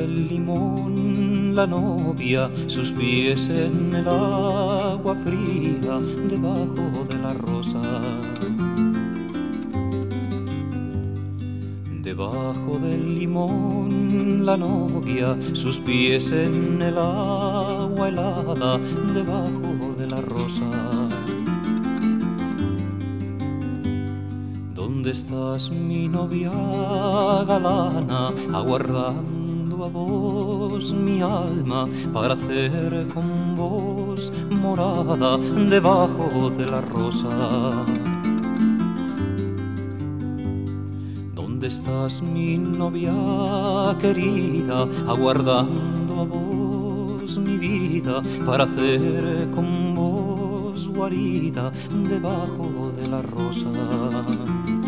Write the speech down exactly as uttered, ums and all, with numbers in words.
del limón la novia, sus pies en el agua fría, debajo de la rosa. Debajo del limón la novia, sus pies en el agua helada, debajo de la rosa. ¿Dónde estás, mi novia galana, aguardando a vos mi alma para hacer con vos morada debajo de la rosa? ¿Dónde estás, mi novia querida, aguardando a vos mi vida para hacer con vos guarida debajo de la rosa?